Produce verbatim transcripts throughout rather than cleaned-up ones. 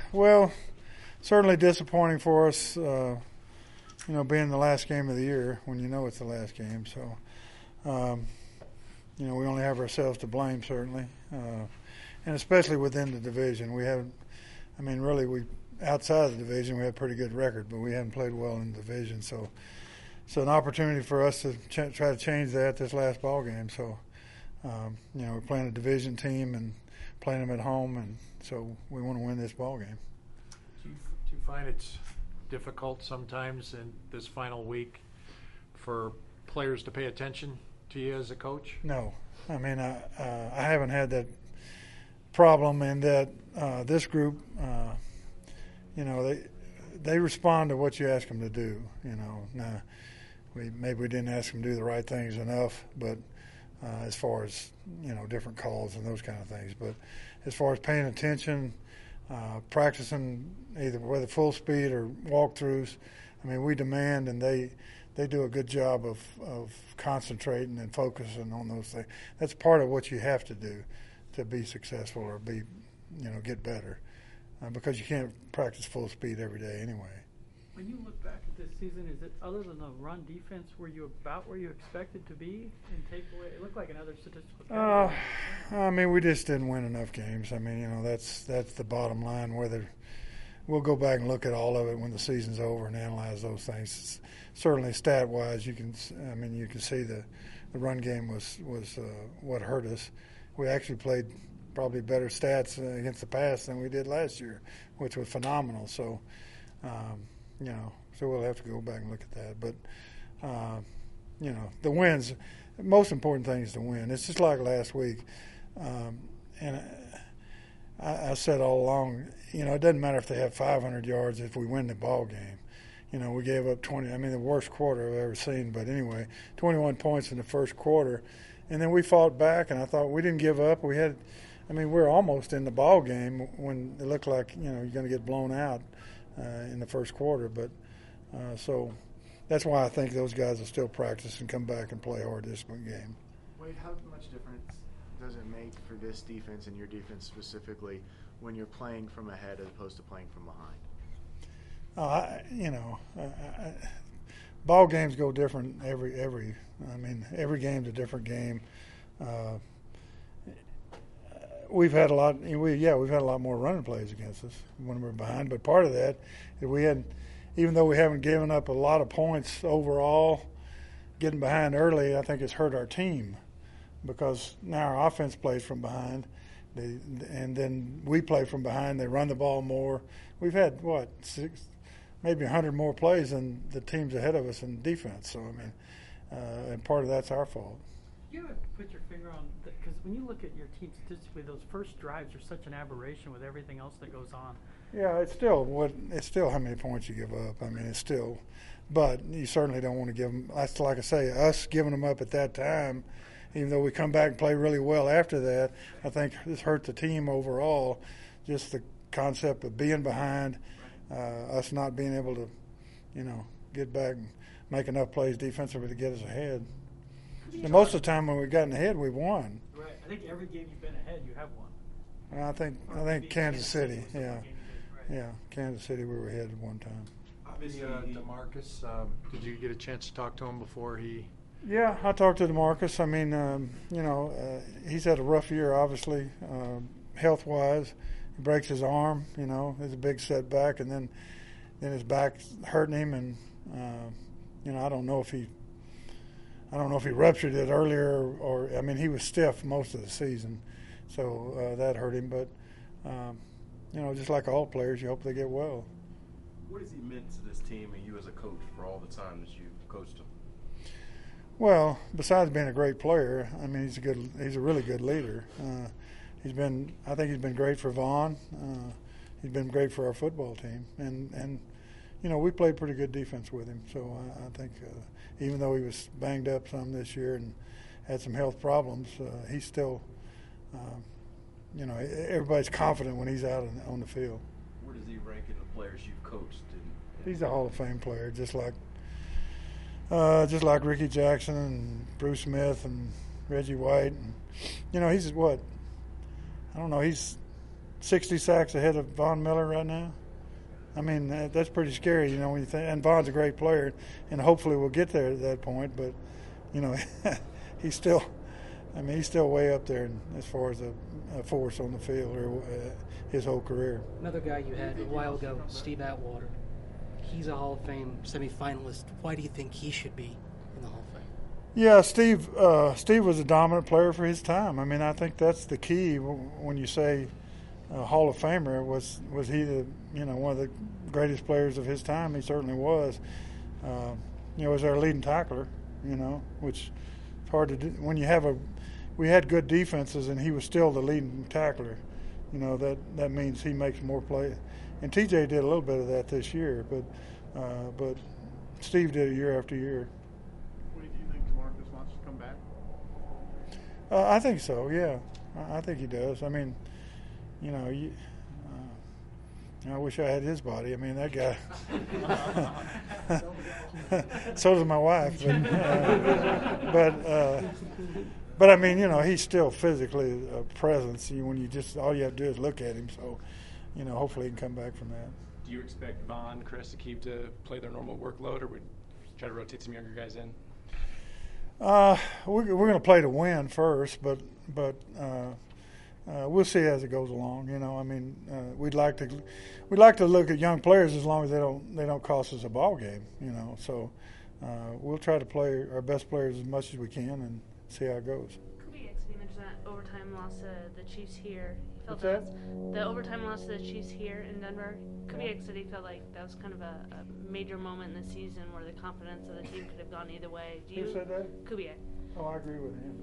well, certainly disappointing for us, uh, you know, being the last game of the year when you know it's the last game. So, um, you know, we only have ourselves to blame, certainly, uh, and especially within the division. We haven't, I mean, really, we outside of the division, we have a pretty good record, but we haven't played well in the division. So, so an opportunity for us to ch- try to change that this last ball game. So, um, you know, we're playing a division team and playing them at home, and so we want to win this ball game. Do you, do you find it's difficult sometimes in this final week for players to pay attention to you as a coach? No. I mean, I, uh, I haven't had that problem in that uh, this group, uh, you know, they they respond to what you ask them to do, you know. Now, we, maybe we didn't ask them to do the right things enough, but uh, as far as, you know, different calls and those kind of things. But as far as paying attention, uh, practicing either whether full speed or walkthroughs, I mean, we demand, and they they do a good job of, of concentrating and focusing on those things. That's part of what you have to do to be successful or be, you know, get better, uh, because you can't practice full speed every day anyway. When you look back at this season, is it, other than the run defense, were you about where you expected to be in takeaway? It looked like another statistical Uh, I mean, we just didn't win enough games. I mean, you know, that's that's the bottom line. Whether we'll go back and look at all of it when the season's over and analyze those things. Certainly, stat-wise, you can. I mean, you can see the the run game was was uh, what hurt us. We actually played probably better stats against the pass than we did last year, which was phenomenal. So. Um, You know, so we'll have to go back and look at that. But, uh, you know, the wins, the most important thing is to win. It's just like last week. Um, and I, I said all along, you know, it doesn't matter if they have five hundred yards if we win the ball game. You know, we gave up twenty. I mean, the worst quarter I've ever seen. But anyway, twenty-one points in the first quarter. And then we fought back, and I thought we didn't give up. We had, I mean, we were almost in the ball game when it looked like, you know, you're going to get blown out. Uh, in the first quarter, but uh, so that's why I think those guys will still practice and come back and play hard this game. Wade, how much difference does it make for this defense and your defense specifically when you're playing from ahead as opposed to playing from behind? Uh, I, you know, I, I, ball games go different every every. I mean, every game's a different game. Uh, We've had a lot. We yeah, we've had a lot more running plays against us when we're behind. But part of that, if we had, even though we haven't given up a lot of points overall, getting behind early, I think it's hurt our team because now our offense plays from behind, they, and then we play from behind. They run the ball more. We've had what six, maybe a hundred more plays than the teams ahead of us in defense. So I mean, uh, and part of that's our fault. You ever put your finger on, because when you look at your team statistically, those first drives are such an aberration with everything else that goes on. Yeah, it's still what it's still how many points you give up. I mean, it's still, but you certainly don't want to give them. That's like I say, us giving them up at that time, even though we come back and play really well after that. I think this hurt the team overall. Just the concept of being behind, uh, us not being able to, you know, get back and make enough plays defensively to get us ahead. And most of the time when we've gotten ahead, we won. Right. I think every game you've been ahead, you have won. I think I think Kansas City, yeah, yeah, Kansas City we were ahead at one time. Obviously, uh, DeMarcus, um, did you get a chance to talk to him before he? Yeah, I talked to DeMarcus. I mean, um, you know, uh, he's had a rough year, obviously, uh, health-wise. He breaks his arm, you know, it's a big setback, and then then his back's hurting him, and uh, you know, I don't know if he. I don't know if he ruptured it earlier or, or I mean, he was stiff most of the season, so uh, that hurt him. But, um, you know, just like all players, you hope they get well. What has he meant to this team and you as a coach for all the time that you've coached him? Well, besides being a great player, I mean, he's a good, he's a really good leader. Uh, he's been, I think he's been great for Vaughn. Uh, he's been great for our football team, and and you know, we played pretty good defense with him. So I, I think. Uh, Even though he was banged up some this year and had some health problems, uh, he's still, uh, you know, everybody's confident when he's out in, on the field. Where does he rank in the players you've coached? In, in he's a Hall of Fame player, just like, uh, just like Ricky Jackson and Bruce Smith and Reggie White. And, you know, he's what? I don't know. He's sixty sacks ahead of Von Miller right now. I mean, that, that's pretty scary, you know. When you think, and Von's a great player, and hopefully we'll get there at that point. But you know, he's still, I mean, he's still way up there as far as a, a force on the field or uh, his whole career. Another guy you had a while ago, Steve Atwater. He's a Hall of Fame semifinalist. Why do you think he should be in the Hall of Fame? Yeah, Steve. Uh, Steve was a dominant player for his time. I mean, I think that's the key when you say uh, Hall of Famer. Was was he the you know one of the greatest players of his time? He certainly was. Uh, you know, was our leading tackler. You know, which is hard to do when you have a. We had good defenses, and he was still the leading tackler. You know, that that means he makes more plays. And T J did a little bit of that this year, but uh, but Steve did it year after year. Do you think DeMarcus wants to come back? Uh, I think so. Yeah, I, I think he does. I mean, you know, you, uh, I wish I had his body. I mean, that guy. So does my wife, but uh, but, uh, but I mean, you know, he's still physically a presence. You, when you just all you have to do is look at him. So, you know, hopefully he can come back from that. Do you expect Von, Chris, Aqib to play their normal workload, or would try to rotate some younger guys in? Uh, we're, we're going to play to win first, but but uh, uh, we'll see as it goes along. You know, I mean, uh, we'd like to we'd like to look at young players as long as they don't they don't cost us a ball game. You know, so uh, we'll try to play our best players as much as we can and see how it goes. Kubiak, you mentioned that overtime loss to the Chiefs here. He felt What's that was, the overtime loss to the Chiefs here in Denver. Kubiak said he felt like that was kind of a, a major moment in the season where the confidence of the team could have gone either way. Do you, Who said that? Kubiak. Oh, I agree with him.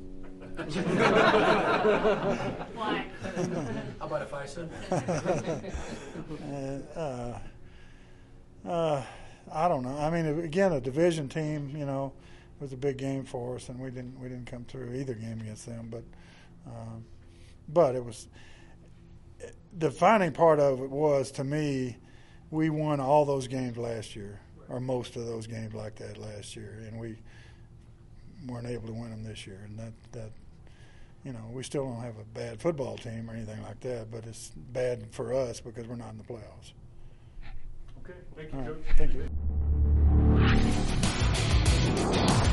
Why? How about if I said uh, uh, uh, I don't know. I mean, again, a division team, you know, was a big game for us, and we didn't we didn't come through either game against them. But um, but it was the defining part of it was, to me, we won all those games last year, or most of those games like that last year, and we weren't able to win them this year. And that that you know, we still don't have a bad football team or anything like that, but it's bad for us because we're not in the playoffs. Okay, thank you, All Coach. right. Thank you.